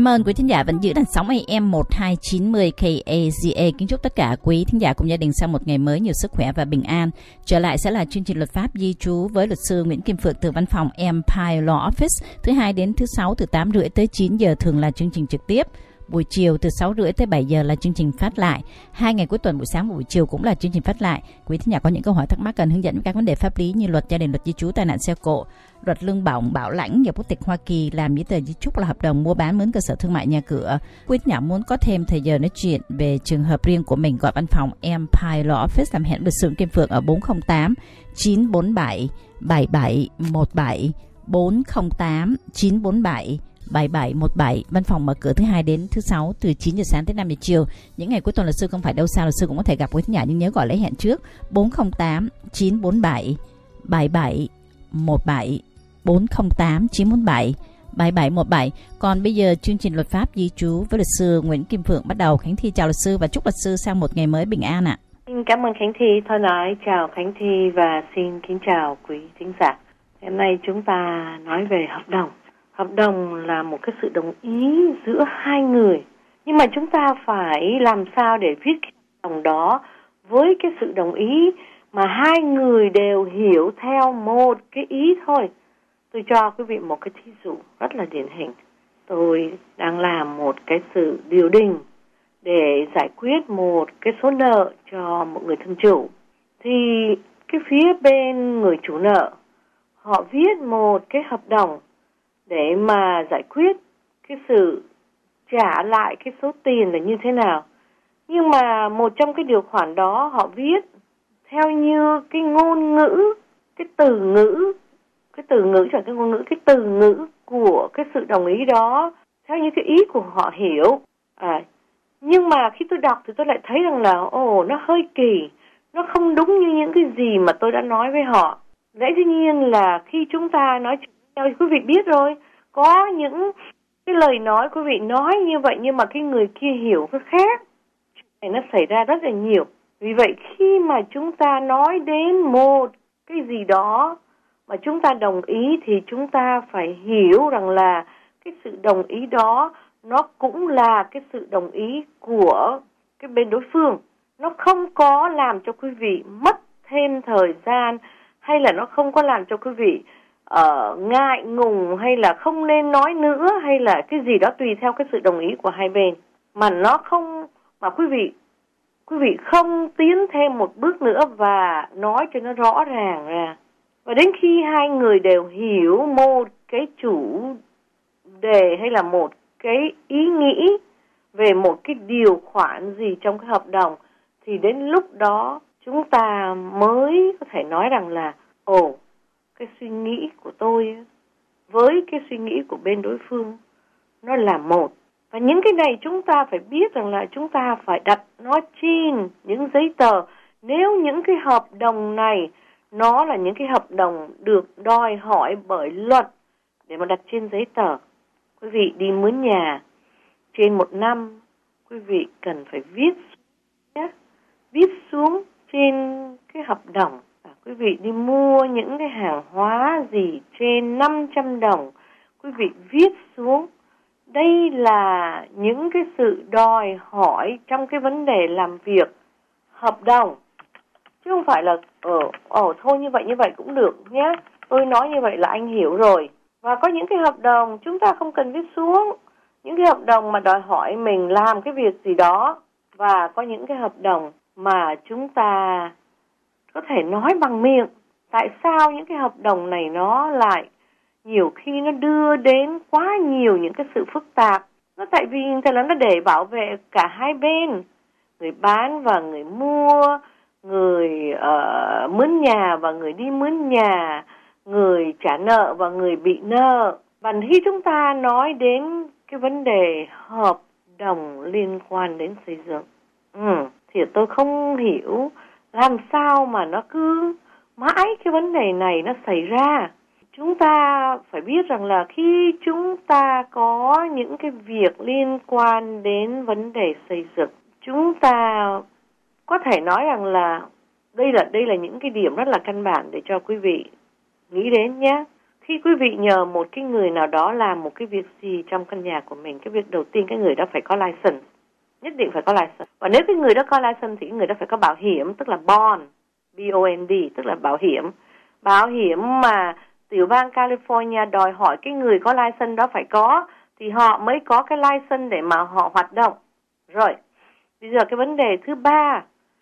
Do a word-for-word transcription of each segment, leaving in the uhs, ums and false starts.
Cảm ơn quý thính giả vẫn giữ đàn sóng a m một hai chín không K A Z A. Kính chúc tất cả quý thính giả cùng gia đình sau một ngày mới nhiều sức khỏe và bình an. Trở lại sẽ là chương trình luật pháp di trú với luật sư Nguyễn Kim Phượng từ văn phòng Empire Law Office, thứ hai đến thứ sáu từ tám rưỡi tới chín giờ, thường là chương trình trực tiếp. Buổi chiều từ sáu rưỡi tới bảy giờ là chương trình phát lại. Hai ngày cuối tuần buổi sáng và buổi chiều cũng là chương trình phát lại. Quý thính giả có những câu hỏi thắc mắc cần hướng dẫn các vấn đề pháp lý như luật gia đình, luật di trú, tai nạn xe cộ, luật lương bổng, bảo lãnh, nhập quốc tịch Hoa Kỳ, làm giấy tờ di chúc là hợp đồng mua bán mướn cơ sở thương mại nhà cửa. Quý thính giả muốn có thêm thời giờ nói chuyện về trường hợp riêng của mình, gọi văn phòng Empire Law Office làm hẹn luật sư Kim Phượng ở bốn không tám chín bốn bảy bảy bảy một bảy, bốn không tám chín bốn bảy bảy bảy một bảy. Văn phòng mở cửa thứ hai đến thứ sáu từ chín giờ sáng tới năm giờ chiều. Những ngày cuối tuần luật sư không phải đâu xa, luật sư cũng có thể gặp quý thính giả, nhưng nhớ gọi lấy hẹn trước bốn không tám chín bốn bảy bảy bảy một bảy, bốn không tám chín bốn bảy bảy bảy một bảy. Còn bây giờ chương trình luật pháp di trú với luật sư Nguyễn Kim Phượng bắt đầu. Khánh Thi chào luật sư và chúc luật sư sang một ngày mới bình an ạ. Xin cảm ơn Khánh Thi. Thân ái chào Khánh Thi và xin kính chào quý thính giả. Hôm nay chúng ta nói về hợp đồng. Hợp đồng là một cái sự đồng ý giữa hai người. Nhưng mà chúng ta phải làm sao để viết cái hợp đồng đó với cái sự đồng ý mà hai người đều hiểu theo một cái ý thôi. Tôi cho quý vị một cái thí dụ rất là điển hình. Tôi đang làm một cái sự điều đình để giải quyết một cái số nợ cho một người thân chủ. Thì cái phía bên người chủ nợ, họ viết một cái hợp đồng để mà giải quyết cái sự trả lại cái số tiền là như thế nào. Nhưng mà một trong cái điều khoản đó họ viết theo như cái ngôn ngữ, cái từ ngữ, cái từ ngữ chẳng cái ngôn ngữ, cái từ ngữ của cái sự đồng ý đó, theo như cái ý của họ hiểu. À, nhưng mà khi tôi đọc thì tôi lại thấy rằng là ồ, nó hơi kỳ, nó không đúng như những cái gì mà tôi đã nói với họ. Lẽ dĩ nhiên là khi chúng ta nói chuyện với nhau, quý vị biết rồi, có những cái lời nói quý vị nói như vậy nhưng mà cái người kia hiểu cái khác. Chuyện này nó xảy ra rất là nhiều. Vì vậy khi mà chúng ta nói đến một cái gì đó mà chúng ta đồng ý thì chúng ta phải hiểu rằng là cái sự đồng ý đó nó cũng là cái sự đồng ý của cái bên đối phương. Nó không có làm cho quý vị mất thêm thời gian, hay là nó không có làm cho quý vị uh, ngại ngùng, hay là không nên nói nữa, hay là cái gì đó tùy theo cái sự đồng ý của hai bên. Mà nó không, mà quý vị quý vị không tiến thêm một bước nữa và nói cho nó rõ ràng ra. Và đến khi hai người đều hiểu một cái chủ đề hay là một cái ý nghĩ về một cái điều khoản gì trong cái hợp đồng, thì đến lúc đó chúng ta mới có thể nói rằng là ồ, cái suy nghĩ của tôi với cái suy nghĩ của bên đối phương nó là một. Và những cái này chúng ta phải biết rằng là chúng ta phải đặt nó trên những giấy tờ. Nếu những cái hợp đồng này nó là những cái hợp đồng được đòi hỏi bởi luật để mà đặt trên giấy tờ. Quý vị đi mướn nhà trên một năm, quý vị cần phải viết nhé, viết xuống trên cái hợp đồng. À, quý vị đi mua những cái hàng hóa gì trên năm trăm đồng, quý vị viết xuống. Đây là những cái sự đòi hỏi trong cái vấn đề làm việc hợp đồng. Chứ không phải là ờ, ờ thôi như vậy như vậy cũng được nhé. Tôi nói như vậy là anh hiểu rồi. Và có những cái hợp đồng chúng ta không cần viết xuống. Những cái hợp đồng mà đòi hỏi mình làm cái việc gì đó. Và có những cái hợp đồng mà chúng ta có thể nói bằng miệng. Tại sao những cái hợp đồng này nó lại nhiều khi nó đưa đến quá nhiều những cái sự phức tạp. Nó tại vì thế là nó để bảo vệ cả hai bên, người bán và người mua, người uh, mướn nhà và người đi mướn nhà, người trả nợ và người bị nợ. Và khi chúng ta nói đến cái vấn đề hợp đồng liên quan đến xây dựng, ừ, thì tôi không hiểu làm sao mà nó cứ mãi cái vấn đề này nó xảy ra. Chúng ta phải biết rằng là khi chúng ta có những cái việc liên quan đến vấn đề xây dựng, chúng ta có thể nói rằng là đây là đây là những cái điểm rất là căn bản để cho quý vị nghĩ đến nhé. Khi quý vị nhờ một cái người nào đó làm một cái việc gì trong căn nhà của mình, cái việc đầu tiên cái người đó phải có license, nhất định phải có license. Và nếu cái người đó có license thì cái người đó phải có bảo hiểm, tức là bond, B O N D, tức là bảo hiểm. Bảo hiểm mà tiểu bang California đòi hỏi cái người có license đó phải có, thì họ mới có cái license để mà họ hoạt động. Rồi, bây giờ cái vấn đề thứ ba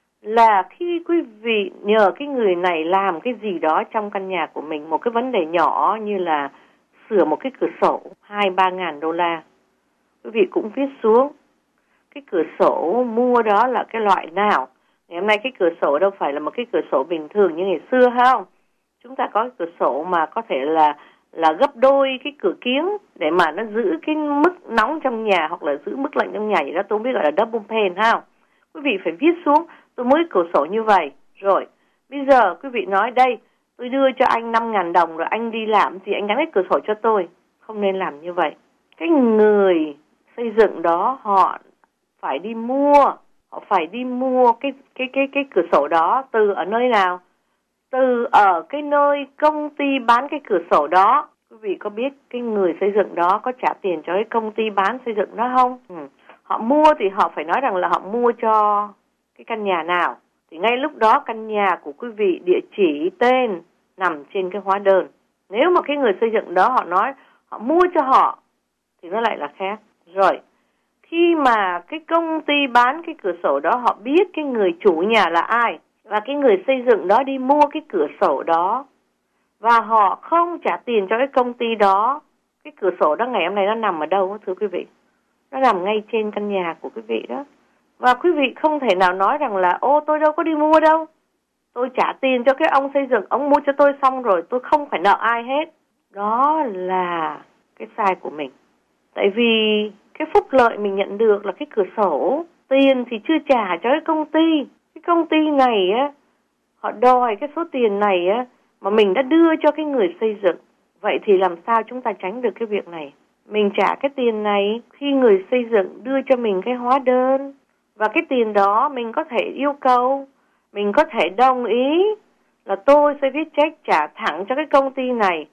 là khi quý vị nhờ cái người này làm cái gì đó trong căn nhà của mình, một cái vấn đề nhỏ như là sửa một cái cửa sổ hai ba ngàn đô la, quý vị cũng viết xuống cái cửa sổ mua đó là cái loại nào. Ngày hôm nay cái cửa sổ đâu phải là một cái cửa sổ bình thường như ngày xưa không? Chúng ta có cái cửa sổ mà có thể là là gấp đôi cái cửa kiếng để mà nó giữ cái mức nóng trong nhà hoặc là giữ mức lạnh trong nhà, vậy đó tôi biết gọi là double pane ha. Quý vị phải viết xuống tôi muốn cửa sổ như vậy. Rồi, bây giờ quý vị nói đây, tôi đưa cho anh năm ngàn đồng rồi anh đi làm thì anh gắn cái cửa sổ cho tôi. Không nên làm như vậy. Cái người xây dựng đó họ phải đi mua, họ phải đi mua cái cái cái cái cửa sổ đó từ ở nơi nào? Từ ở cái nơi công ty bán cái cửa sổ đó. Quý vị có biết cái người xây dựng đó có trả tiền cho cái công ty bán xây dựng đó không? Ừ. Họ mua thì họ phải nói rằng là họ mua cho cái căn nhà nào. Thì ngay lúc đó căn nhà của quý vị, địa chỉ, tên nằm trên cái hóa đơn. Nếu mà cái người xây dựng đó họ nói họ mua cho họ thì nó lại là khác. Rồi, khi mà cái công ty bán cái cửa sổ đó họ biết cái người chủ nhà là ai, và cái người xây dựng đó đi mua cái cửa sổ đó, và họ không trả tiền cho cái công ty đó, cái cửa sổ đó ngày hôm nay nó nằm ở đâu thưa quý vị? Nó nằm ngay trên căn nhà của quý vị đó. Và quý vị không thể nào nói rằng là ô tôi đâu có đi mua đâu, tôi trả tiền cho cái ông xây dựng, ông mua cho tôi xong rồi tôi không phải nợ ai hết. Đó là cái sai của mình. Tại vì cái phúc lợi mình nhận được là cái cửa sổ, tiền thì chưa trả cho cái công ty. Cái công ty này á, họ đòi cái số tiền này á mà mình đã đưa cho cái người xây dựng. Vậy thì làm sao chúng ta tránh được cái việc này? Mình trả cái tiền này khi người xây dựng đưa cho mình cái hóa đơn. Và cái tiền đó mình có thể yêu cầu, mình có thể đồng ý là tôi sẽ viết check trả thẳng cho cái công ty này.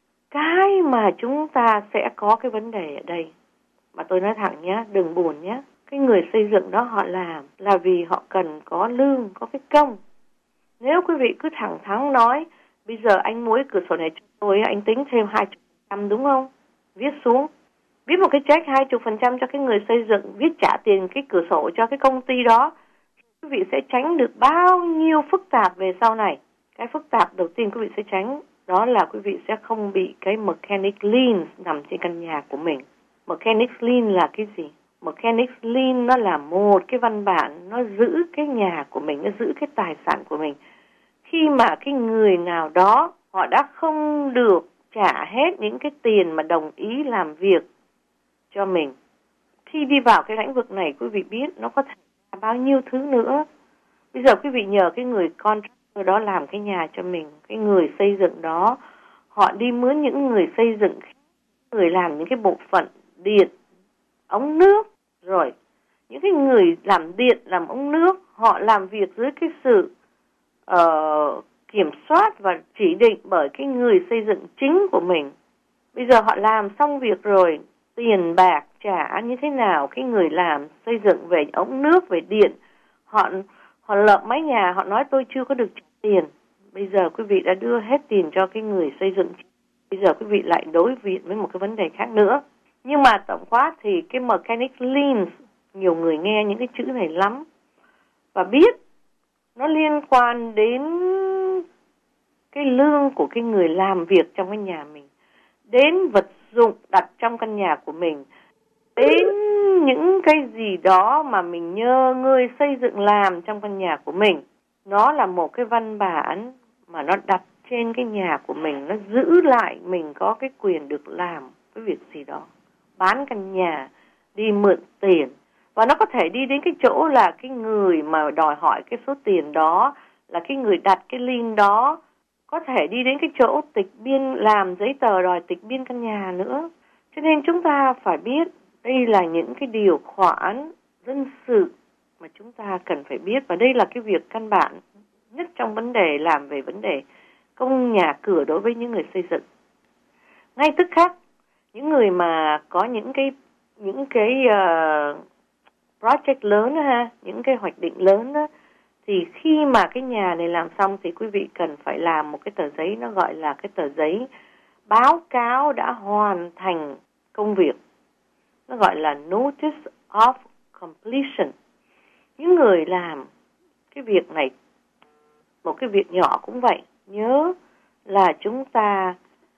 Cái mà chúng ta sẽ có cái vấn đề ở đây. Mà tôi nói thẳng nhé, đừng buồn nhé. Cái người xây dựng đó họ làm là vì họ cần có lương, có cái công. Nếu quý vị cứ thẳng thắn nói, bây giờ anh mua cái cửa sổ này cho tôi, anh tính thêm hai mươi phần trăm đúng không? Viết xuống. Viết một cái check hai mươi phần trăm cho cái người xây dựng, viết trả tiền cái cửa sổ cho cái công ty đó. Quý vị sẽ tránh được bao nhiêu phức tạp về sau này. Cái phức tạp đầu tiên quý vị sẽ tránh đó là quý vị sẽ không bị cái mechanic lien nằm trên căn nhà của mình. Mechanic lien là cái gì? Mechanic lien nó là một cái văn bản, nó giữ cái nhà của mình, nó giữ cái tài sản của mình. Khi mà cái người nào đó họ đã không được trả hết những cái tiền mà đồng ý làm việc cho mình, khi đi vào cái lĩnh vực này quý vị biết nó có thể là bao nhiêu thứ nữa. Bây giờ quý vị nhờ cái người contractor đó làm cái nhà cho mình, cái người xây dựng đó họ đi mướn những người xây dựng, người làm những cái bộ phận điện, ống nước, rồi những cái người làm điện, làm ống nước, họ làm việc dưới cái sự uh, kiểm soát và chỉ định bởi cái người xây dựng chính của mình. Bây giờ họ làm xong việc rồi, tiền bạc trả như thế nào, cái người làm xây dựng về ống nước, về điện, họ họ lợp mái nhà, họ nói tôi chưa có được trả tiền. Bây giờ quý vị đã đưa hết tiền cho cái người xây dựng. Bây giờ quý vị lại đối diện với một cái vấn đề khác nữa. Nhưng mà tổng quát thì cái mechanic liens, nhiều người nghe những cái chữ này lắm và biết nó liên quan đến cái lương của cái người làm việc trong cái nhà mình, đến vật dụng đặt trong căn nhà của mình, đến những cái gì đó mà mình nhờ người xây dựng làm trong căn nhà của mình. Nó là một cái văn bản mà nó đặt trên cái nhà của mình, nó giữ lại mình có cái quyền được làm cái việc gì đó, bán căn nhà, đi mượn tiền. Và nó có thể đi đến cái chỗ là cái người mà đòi hỏi cái số tiền đó, là cái người đặt cái lien đó, có thể đi đến cái chỗ tịch biên, làm giấy tờ đòi tịch biên căn nhà nữa. Cho nên chúng ta phải biết đây là những cái điều khoản dân sự mà chúng ta cần phải biết. Và đây là cái việc căn bản nhất trong vấn đề làm về vấn đề công nhà cửa đối với những người xây dựng. ngay tức khắc. Những người mà có những cái những cái uh, project lớn đó, ha, những cái hoạch định lớn đó, thì khi mà cái nhà này làm xong thì quý vị cần phải làm một cái tờ giấy, nó gọi là cái tờ giấy báo cáo đã hoàn thành công việc. Nó gọi là Notice of Completion. Những người làm cái việc này, một cái việc nhỏ cũng vậy, nhớ là chúng ta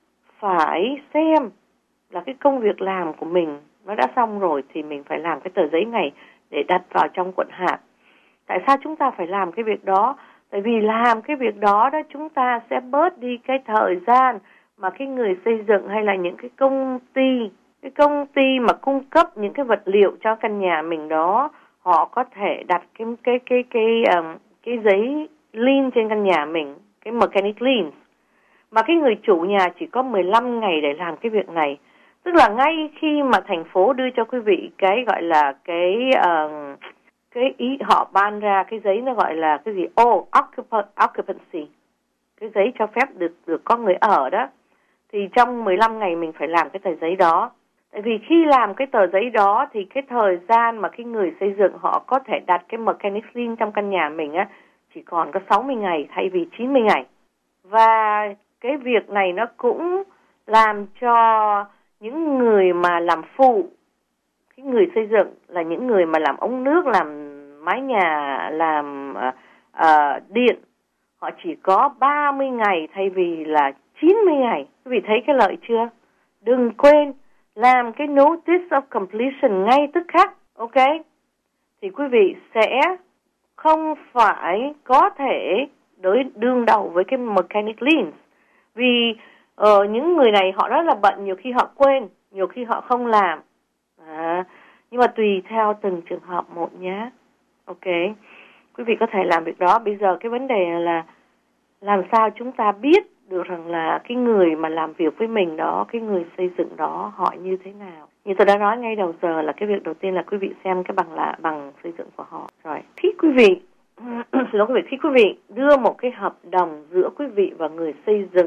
phải xem là cái công việc làm của mình nó đã xong rồi thì mình phải làm cái tờ giấy này để đặt vào trong quận hạt. Tại sao chúng ta phải làm cái việc đó? Tại vì làm cái việc đó đó chúng ta sẽ bớt đi cái thời gian mà cái người xây dựng hay là những cái công ty, cái công ty mà cung cấp những cái vật liệu cho căn nhà mình đó, họ có thể đặt cái cái cái cái cái, um, cái giấy lien trên căn nhà mình, cái mechanic lien. Mà cái người chủ nhà chỉ có mười lăm ngày để làm cái việc này. Tức là ngay khi mà thành phố đưa cho quý vị cái gọi là cái uh, cái ý họ ban ra cái giấy, nó gọi là cái gì? Oh, occupancy. Cái giấy cho phép được được có người ở đó. Thì trong mười lăm ngày mình phải làm cái tờ giấy đó. Tại vì khi làm cái tờ giấy đó thì cái thời gian mà cái người xây dựng họ có thể đặt cái mechanic lien trong căn nhà mình á chỉ còn có sáu mươi ngày thay vì chín mươi ngày. Và cái việc này nó cũng làm cho những người mà làm phụ, cái người xây dựng là những người mà làm ống nước, làm mái nhà, làm uh, uh, điện, họ chỉ có ba mươi ngày thay vì là chín mươi ngày. Quý vị thấy cái lợi chưa? Đừng quên làm cái Notice of Completion ngay tức khắc, ok? Thì quý vị sẽ không phải có thể đối đương đầu với cái mechanic lien. Vì uh, những người này họ rất là bận, nhiều khi họ quên, nhiều khi họ không làm. À, nhưng mà tùy theo từng trường hợp một nhé. Ok, quý vị có thể làm việc đó. Bây giờ cái vấn đề là làm sao chúng ta biết được rằng là cái người mà làm việc với mình đó, cái người xây dựng đó họ như thế nào. Như tôi đã nói ngay đầu giờ là cái việc đầu tiên là quý vị xem cái bằng là bằng xây dựng của họ. Rồi, khi quý vị xin lỗi quý vị, khi quý vị đưa một cái hợp đồng giữa quý vị và người xây dựng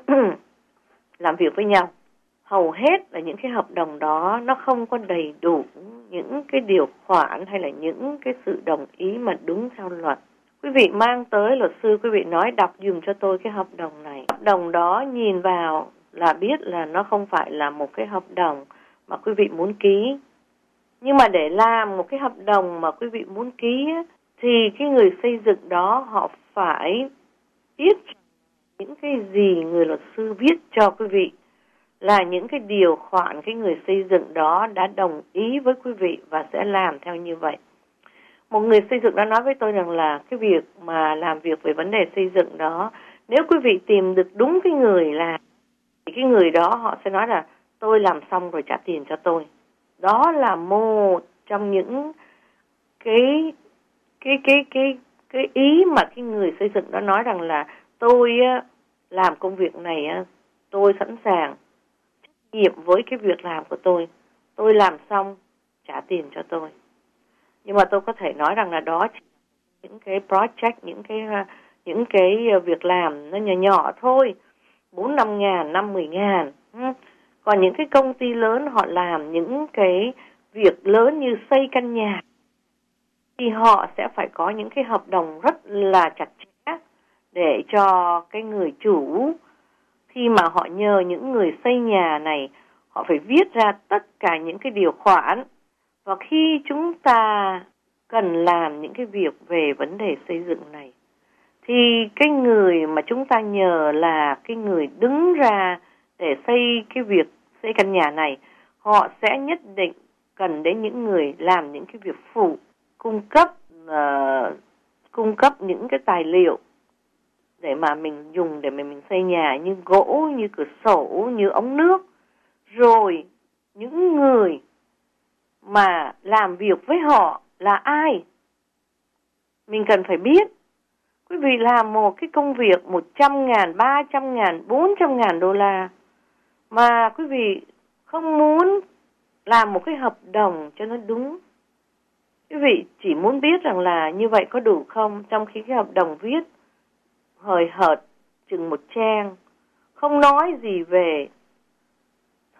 làm việc với nhau, hầu hết là những cái hợp đồng đó nó không có đầy đủ những cái điều khoản hay là những cái sự đồng ý mà đúng theo luật. Quý vị mang tới luật sư, quý vị nói đọc dùm cho tôi cái hợp đồng này. Hợp đồng đó nhìn vào là biết là nó không phải là một cái hợp đồng mà quý vị muốn ký. Nhưng mà để làm một cái hợp đồng mà quý vị muốn ký thì cái người xây dựng đó họ phải biết những cái gì người luật sư viết cho quý vị là những cái điều khoản cái người xây dựng đó đã đồng ý với quý vị và sẽ làm theo như vậy. Một người xây dựng đã nói với tôi rằng là cái việc mà làm việc về vấn đề xây dựng đó, nếu quý vị tìm được đúng cái người làm, thì cái người đó họ sẽ nói là tôi làm xong rồi trả tiền cho tôi. Đó là một trong những cái cái cái cái cái ý mà cái người xây dựng đó nói rằng là tôi làm công việc này, tôi sẵn sàng trách nhiệm với cái việc làm của tôi. Tôi làm xong trả tiền cho tôi. Nhưng mà tôi có thể nói rằng là đó chỉ những cái project, những cái những cái việc làm nó nhỏ nhỏ thôi, bốn năm ngàn, năm mười ngàn. Còn những cái công ty lớn họ làm những cái việc lớn như xây căn nhà thì họ sẽ phải có những cái hợp đồng rất là chặt chẽ để cho cái người chủ khi mà họ nhờ những người xây nhà này, họ phải viết ra tất cả những cái điều khoản. Và khi chúng ta cần làm những cái việc về vấn đề xây dựng này thì cái người mà chúng ta nhờ là cái người đứng ra để xây cái việc xây căn nhà này, họ sẽ nhất định cần đến những người làm những cái việc phụ, cung cấp uh, cung cấp những cái tài liệu để mà mình dùng để mà mình xây nhà, như gỗ, như cửa sổ, như ống nước. Rồi những người mà làm việc với họ là ai, mình cần phải biết. Quý vị làm một cái công việc một trăm ngàn, ba trăm ngàn, bốn trăm ngàn đô la mà quý vị không muốn làm một cái hợp đồng cho nó đúng. Quý vị chỉ muốn biết rằng là như vậy có đủ không, trong khi cái hợp đồng viết hời hợt chừng một trang, không nói gì về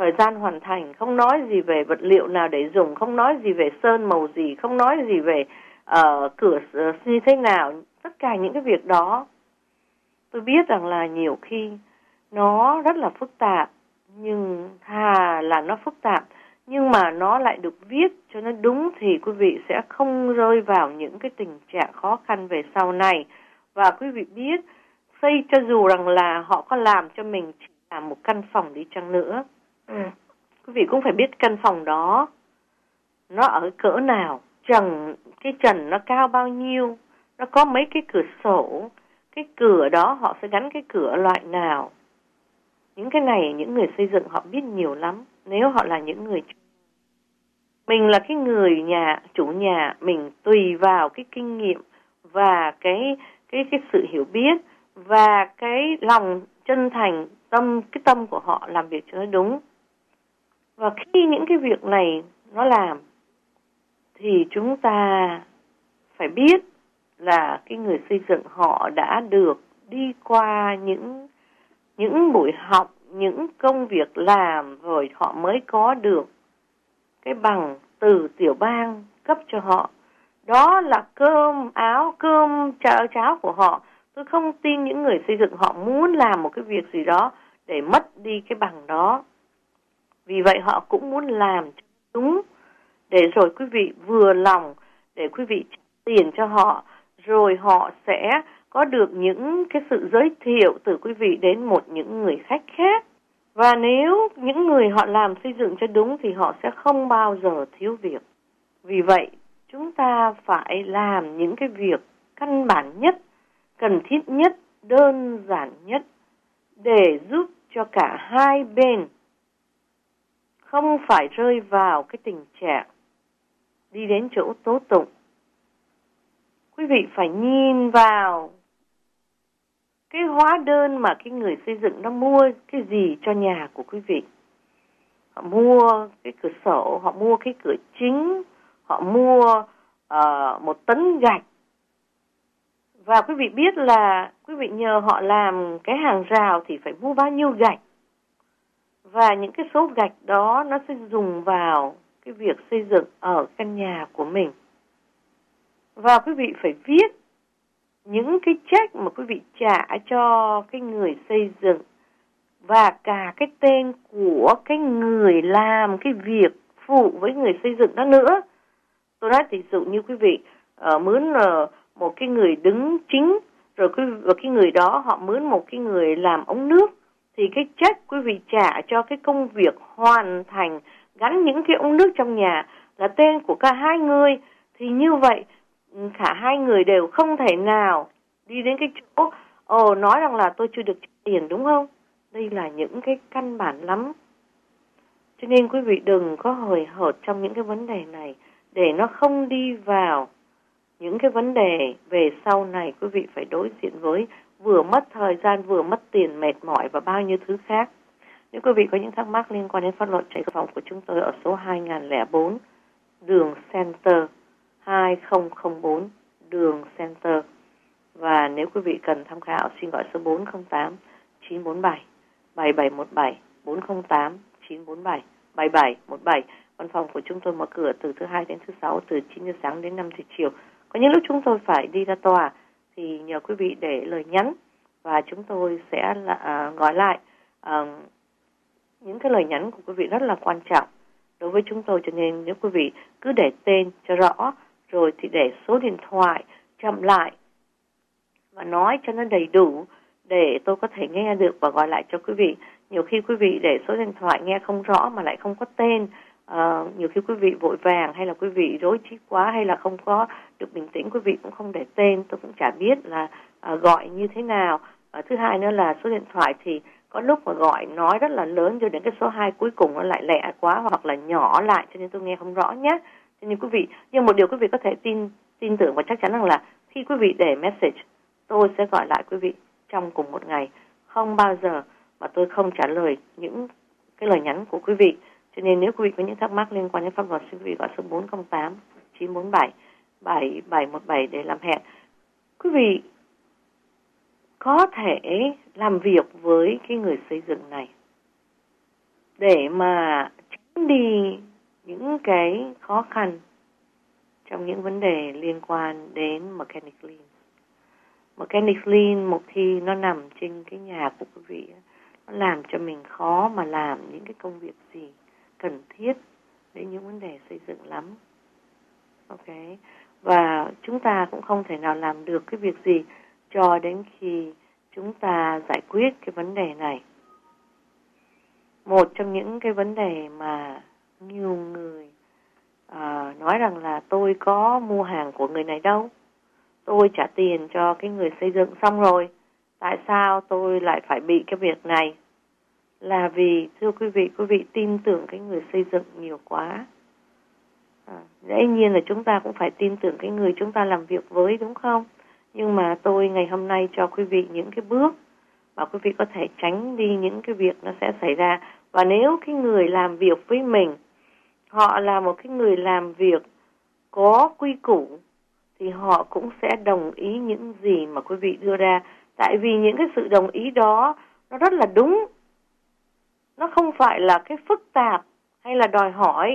thời gian hoàn thành, không nói gì về vật liệu nào để dùng, không nói gì về sơn màu gì, không nói gì về uh, cửa uh, như thế nào. Tất cả những cái việc đó tôi biết rằng là nhiều khi nó rất là phức tạp, nhưng thà là nó phức tạp nhưng mà nó lại được viết cho nó đúng thì quý vị sẽ không rơi vào những cái tình trạng khó khăn về sau này. Và quý vị biết, xây cho dù rằng là họ có làm cho mình chỉ là một căn phòng đi chăng nữa, ừ. quý vị cũng phải biết căn phòng đó nó ở cỡ nào, trần, cái trần nó cao bao nhiêu, nó có mấy cái cửa sổ, cái cửa đó họ sẽ gắn cái cửa loại nào. Những cái này những người xây dựng họ biết nhiều lắm. Nếu họ là những người, mình là cái người nhà, chủ nhà, mình tùy vào cái kinh nghiệm và cái cái cái sự hiểu biết và cái lòng chân thành, tâm cái tâm của họ làm việc cho nó đúng. Và khi những cái việc này nó làm thì chúng ta phải biết là cái người xây dựng họ đã được đi qua những những buổi học, những công việc làm rồi họ mới có được cái bằng từ tiểu bang cấp cho họ. Đó là cơm áo, cơm cháo, cháo của họ. Tôi không tin những người xây dựng họ muốn làm một cái việc gì đó để mất đi cái bằng đó. Vì vậy họ cũng muốn làm đúng để rồi quý vị vừa lòng, để quý vị trả tiền cho họ, rồi họ sẽ có được những cái sự giới thiệu từ quý vị đến một những người khách khác. Và nếu những người họ làm xây dựng cho đúng thì họ sẽ không bao giờ thiếu việc. Vì vậy, chúng ta phải làm những cái việc căn bản nhất, cần thiết nhất, đơn giản nhất để giúp cho cả hai bên không phải rơi vào cái tình trạng đi đến chỗ tố tụng. Quý vị phải nhìn vào cái hóa đơn mà cái người xây dựng nó mua cái gì cho nhà của quý vị. Họ mua cái cửa sổ, họ mua cái cửa chính, họ mua uh, một tấn gạch. Và quý vị biết là quý vị nhờ họ làm cái hàng rào thì phải mua bao nhiêu gạch. Và những cái số gạch đó nó sẽ dùng vào cái việc xây dựng ở căn nhà của mình. Và quý vị phải viết những cái check mà quý vị trả cho cái người xây dựng và cả cái tên của cái người làm cái việc phụ với người xây dựng đó nữa. Tôi nói ví dụ như quý vị uh, mướn uh, một cái người đứng chính, rồi quý, và cái người đó họ mướn một cái người làm ống nước, thì cái check quý vị trả cho cái công việc hoàn thành gắn những cái ống nước trong nhà là tên của cả hai người. Thì như vậy cả hai người đều không thể nào đi đến cái chỗ ồ nói rằng là tôi chưa được trả tiền, đúng không? Đây là những cái căn bản lắm. Cho nên quý vị đừng có hời hợt trong những cái vấn đề này để nó không đi vào những cái vấn đề về sau này quý vị phải đối diện với, vừa mất thời gian, vừa mất tiền, mệt mỏi và bao nhiêu thứ khác. Nếu quý vị có những thắc mắc liên quan đến pháp luật, chạy phòng của chúng tôi ở số hai nghìn lẻ bốn đường Center, hai không không bốn đường Center. Và nếu quý vị cần tham khảo, xin gọi số bốn không tám chín bốn bảy bảy bảy một bảy, bốn không tám chín bốn bảy bảy bảy một bảy. Văn phòng của chúng tôi mở cửa từ thứ hai đến thứ sáu, từ chín giờ sáng đến năm giờ chiều. Có những lúc chúng tôi phải đi ra tòa thì nhờ quý vị để lời nhắn và chúng tôi sẽ là, uh, gọi lại. Uh, những cái lời nhắn của quý vị rất là quan trọng đối với chúng tôi, cho nên nếu quý vị cứ để tên cho rõ, rồi thì để số điện thoại chậm lại và nói cho nó đầy đủ để tôi có thể nghe được và gọi lại cho quý vị. Nhiều khi quý vị để số điện thoại nghe không rõ mà lại không có tên, uh, nhiều khi quý vị vội vàng hay là quý vị rối trí quá hay là không có được bình tĩnh, quý vị cũng không để tên, tôi cũng chả biết là uh, gọi như thế nào. Uh, thứ hai nữa là số điện thoại thì có lúc mà gọi nói rất là lớn rồi đến cái số hai cuối cùng nó lại lẹ quá hoặc là nhỏ lại, cho nên tôi nghe không rõ nhé. Cho nên quý vị, nhưng một điều quý vị có thể tin tin tưởng và chắc chắn rằng là khi quý vị để message, tôi sẽ gọi lại quý vị trong cùng một ngày. Không bao giờ mà tôi không trả lời những cái lời nhắn của quý vị. Cho nên nếu quý vị có những thắc mắc liên quan đến pháp luật, xin quý vị gọi số bốn không tám chín bốn bảy bảy bảy một bảy để làm hẹn. Quý vị có thể làm việc với cái người xây dựng này để mà tránh đi những cái khó khăn trong những vấn đề liên quan đến mechanic lien. Mechanic lien một khi nó nằm trên cái nhà của quý vị, nó làm cho mình khó mà làm những cái công việc gì cần thiết đến những vấn đề xây dựng lắm. Ok. Và chúng ta cũng không thể nào làm được cái việc gì cho đến khi chúng ta giải quyết cái vấn đề này. Một trong những cái vấn đề mà nhiều người à, nói rằng là tôi có mua hàng của người này đâu, tôi trả tiền cho cái người xây dựng xong rồi, tại sao tôi lại phải bị cái việc này? Là vì, thưa quý vị, quý vị tin tưởng cái người xây dựng nhiều quá. À, dĩ nhiên là chúng ta cũng phải tin tưởng cái người chúng ta làm việc với, đúng không? Nhưng mà tôi ngày hôm nay cho quý vị những cái bước mà quý vị có thể tránh đi những cái việc nó sẽ xảy ra. Và nếu cái người làm việc với mình, họ là một cái người làm việc có quy củ, thì họ cũng sẽ đồng ý những gì mà quý vị đưa ra. Tại vì những cái sự đồng ý đó nó rất là đúng. Nó không phải là cái phức tạp hay là đòi hỏi.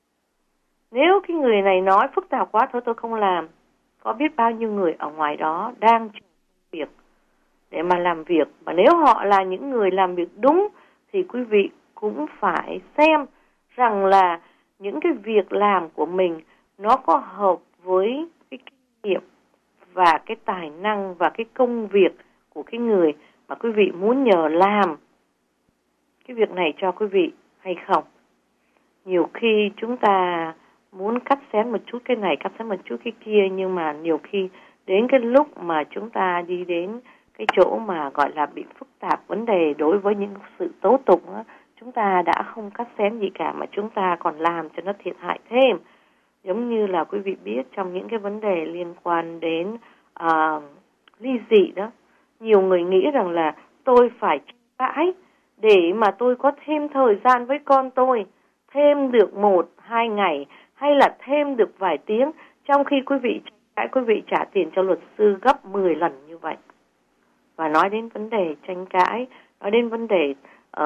Nếu cái người này nói phức tạp quá, thôi tôi không làm. Có biết bao nhiêu người ở ngoài đó đang làm việc để mà làm việc. Và nếu họ là những người làm việc đúng, thì quý vị cũng phải xem rằng là những cái việc làm của mình nó có hợp với cái kinh nghiệm và cái tài năng và cái công việc của cái người mà quý vị muốn nhờ làm cái việc này cho quý vị hay không. Nhiều khi chúng ta muốn cắt xén một chút cái này, cắt xén một chút cái kia, nhưng mà nhiều khi đến cái lúc mà chúng ta đi đến cái chỗ mà gọi là bị phức tạp vấn đề đối với những sự tố tụng á, chúng ta đã không cắt xén gì cả mà chúng ta còn làm cho nó thiệt hại thêm. Giống như là quý vị biết trong những cái vấn đề liên quan đến uh, ly dị đó, nhiều người nghĩ rằng là tôi phải cãi để mà tôi có thêm thời gian với con tôi, thêm được một, hai ngày hay là thêm được vài tiếng, trong khi quý vị cãi, quý vị trả tiền cho luật sư gấp mười lần như vậy. Và nói đến vấn đề tranh cãi, nói đến vấn đề uh,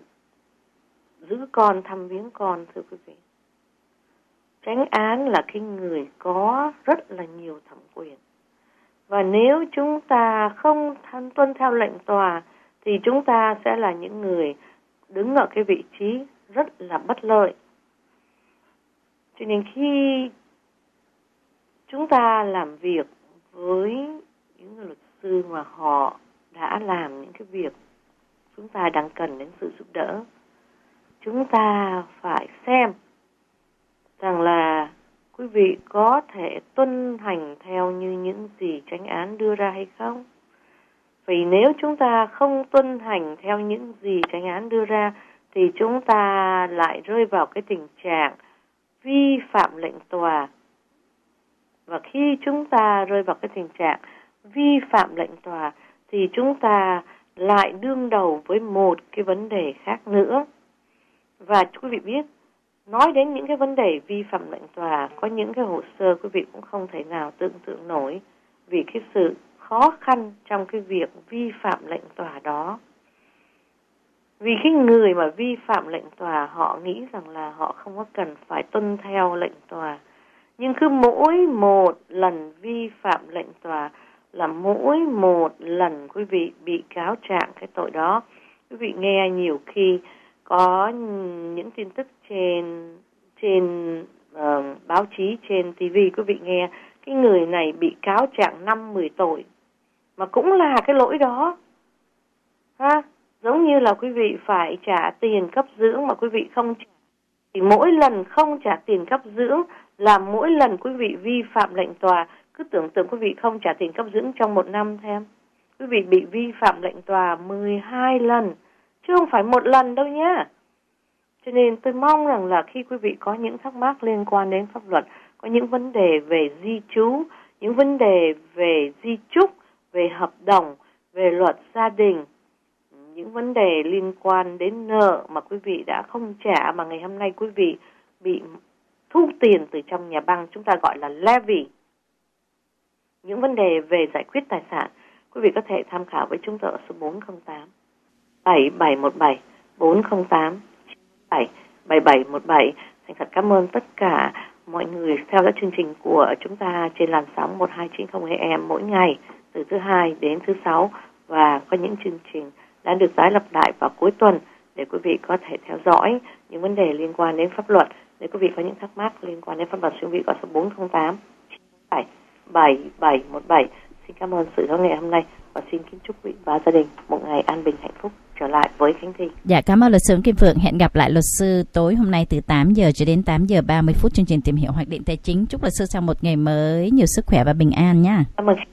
giữ con, thăm viếng con, thưa quý vị. Chánh án là cái người có rất là nhiều thẩm quyền. Và nếu chúng ta không tuân theo lệnh tòa, thì chúng ta sẽ là những người đứng ở cái vị trí rất là bất lợi. Cho nên khi chúng ta làm việc với những người luật sư mà họ đã làm những cái việc chúng ta đang cần đến sự giúp đỡ, chúng ta phải xem rằng là quý vị có thể tuân hành theo như những gì chánh án đưa ra hay không. Vì nếu chúng ta không tuân hành theo những gì chánh án đưa ra, thì chúng ta lại rơi vào cái tình trạng vi phạm lệnh tòa. Và khi chúng ta rơi vào cái tình trạng vi phạm lệnh tòa, thì chúng ta lại đương đầu với một cái vấn đề khác nữa. Và quý vị biết, nói đến những cái vấn đề vi phạm lệnh tòa, có những cái hồ sơ quý vị cũng không thể nào tưởng tượng nổi vì cái sự khó khăn trong cái việc vi phạm lệnh tòa đó. Vì cái người mà vi phạm lệnh tòa, họ nghĩ rằng là họ không có cần phải tuân theo lệnh tòa. Nhưng cứ mỗi một lần vi phạm lệnh tòa là mỗi một lần quý vị bị cáo trạng cái tội đó. Quý vị nghe nhiều khi có những tin tức trên trên uh, báo chí, trên ti vi, quý vị nghe cái người này bị cáo trạng năm mười tội mà cũng là cái lỗi đó. Ha? Giống như là quý vị phải trả tiền cấp dưỡng mà quý vị không trả. Thì mỗi lần không trả tiền cấp dưỡng là mỗi lần quý vị vi phạm lệnh tòa. Cứ tưởng tượng quý vị không trả tiền cấp dưỡng trong một năm thêm. Quý vị bị vi phạm lệnh tòa mười hai lần, chứ không phải một lần đâu nhá. Cho nên tôi mong rằng là khi quý vị có những thắc mắc liên quan đến pháp luật, có những vấn đề về di trú, những vấn đề về di chúc, về hợp đồng, về luật gia đình, những vấn đề liên quan đến nợ mà quý vị đã không trả, mà ngày hôm nay quý vị bị thu tiền từ trong nhà băng, chúng ta gọi là levy. Những vấn đề về giải quyết tài sản, quý vị có thể tham khảo với chúng tôi ở số bốn không tám bảy bảy một bảy bốn không tám bảy bảy bảy một bảy. Thành thật cảm ơn tất cả mọi người theo dõi chương trình của chúng ta trên làn sóng một hai chín không A M mỗi ngày từ thứ hai đến thứ sáu, và có những chương trình đã được tái lập lại vào cuối tuần để quý vị có thể theo dõi những vấn đề liên quan đến pháp luật. Nếu quý vị có những thắc mắc liên quan đến pháp luật, quý vị gọi số bốn không tám chín bảy bảy bảy một bảy. Xin cảm ơn sự lắng nghe hôm nay và xin kính chúc quý vị và gia đình một ngày an bình hạnh phúc. Trở lại với Khánh Thi. Dạ, cảm ơn luật sư Kim Phượng. Hẹn gặp lại luật sư tối hôm nay từ tám giờ cho đến tám giờ ba mươi phút chương trình Tìm hiểu hoạch định tài chính. Chúc luật sư sau một ngày mới nhiều sức khỏe và bình an nha. Cảm ơn.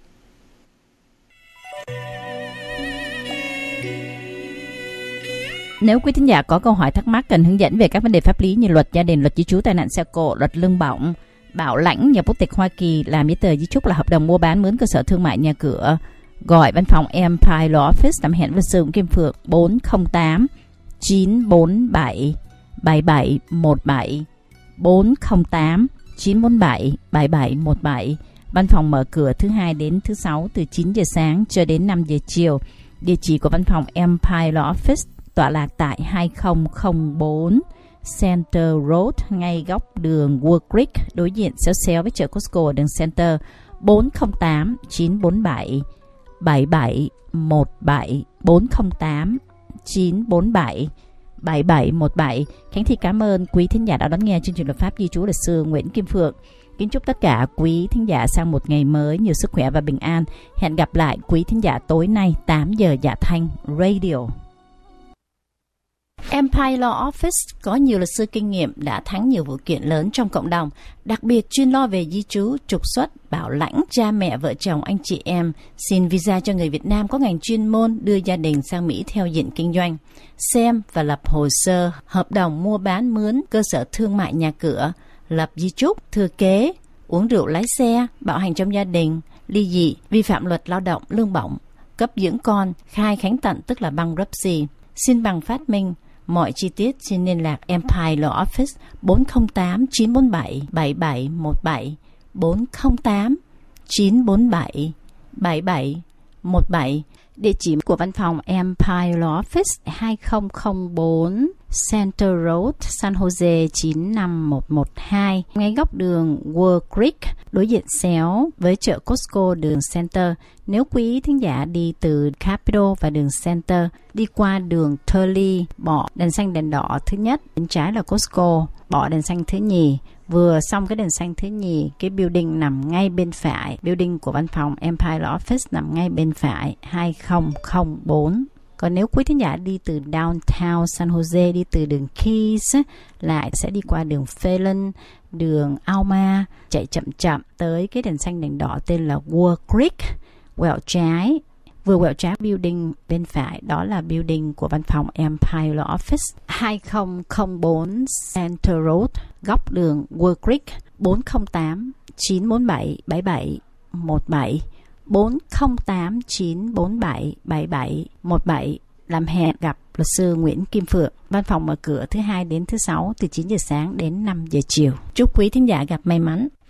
Nếu quý thính giả có câu hỏi thắc mắc cần hướng dẫn về các vấn đề pháp lý như luật gia đình, luật di trú, tai nạn xe cộ, luật lương bổng, bảo lãnh nhập quốc tịch Hoa Kỳ, làm giấy tờ di chúc, là hợp đồng mua bán mướn cơ sở thương mại nhà cửa, gọi văn phòng Empire Law Office, tạm hẹn luật sư Kim Phượng bốn không tám chín bốn bảy bảy bảy một bảy bốn không tám chín bốn bảy bảy bảy một bảy. Văn phòng mở cửa thứ hai đến thứ sáu từ chín giờ sáng cho đến năm giờ chiều. Địa chỉ của văn phòng Empire Law Office tọa lạc tại hai không không bốn Center Road, ngay góc đường Wood Creek, đối diện xéo xéo với chợ Costco ở đường Center. Bốn không tám chín bốn bảy bảy bảy một bảy bốn không tám chín bốn bảy bảy bảy một bảy. Khánh Thi cảm ơn quý thính giả đã đón nghe chương trình luật pháp di trú luật sư Nguyễn Kim Phượng. Kính chúc tất cả quý thính giả sang một ngày mới nhiều sức khỏe và bình an. Hẹn gặp lại quý thính giả tối nay tám giờ Dạ Thanh Radio. Empire Law Office có nhiều luật sư kinh nghiệm đã thắng nhiều vụ kiện lớn trong cộng đồng, đặc biệt chuyên lo về di trú, trục xuất, bảo lãnh, cha mẹ, vợ chồng, anh chị em, xin visa cho người Việt Nam có ngành chuyên môn đưa gia đình sang Mỹ theo diện kinh doanh, xem và lập hồ sơ, hợp đồng mua bán mướn cơ sở thương mại nhà cửa, lập di chúc, thừa kế, uống rượu lái xe, bạo hành trong gia đình, ly dị, vi phạm luật lao động, lương bổng, cấp dưỡng con, khai khánh tận tức là bankruptcy, xin bằng phát minh. Mọi chi tiết xin liên lạc Empire Law Office bốn không tám chín bốn bảy bảy bảy một bảy bốn không tám chín bốn bảy bảy bảy một bảy. Địa chỉ của văn phòng Empire Law Office hai không không bốn Center Road, San Jose chín năm một một hai, ngay góc đường Wood Creek, đối diện xéo với chợ Costco đường Center. Nếu quý thính giả đi từ Capitol và đường Center, đi qua đường Turley, bỏ đèn xanh đèn đỏ thứ nhất, bên trái là Costco, bỏ đèn xanh thứ nhì. Vừa xong cái đèn xanh thứ nhì, cái building nằm ngay bên phải, building của văn phòng Empire Law Office nằm ngay bên phải, hai không không bốn. Còn nếu quý thính giả đi từ downtown San Jose, đi từ đường Keys, lại sẽ đi qua đường Phelan, đường Alma, chạy chậm chậm tới cái đèn xanh đèn đỏ tên là Wood Creek, quẹo trái. Vừa quẹo trái building bên phải, đó là building của văn phòng Empire Law Office, hai không không bốn Center Road, góc đường Wood Creek, bốn không tám chín bốn bảy bảy bảy một bảy bốn không tám chín bốn bảy bảy bảy một bảy. Làm hẹn gặp luật sư Nguyễn Kim Phượng. Văn phòng mở cửa thứ hai đến thứ sáu từ chín giờ sáng đến năm giờ chiều. Chúc quý thính giả gặp may mắn.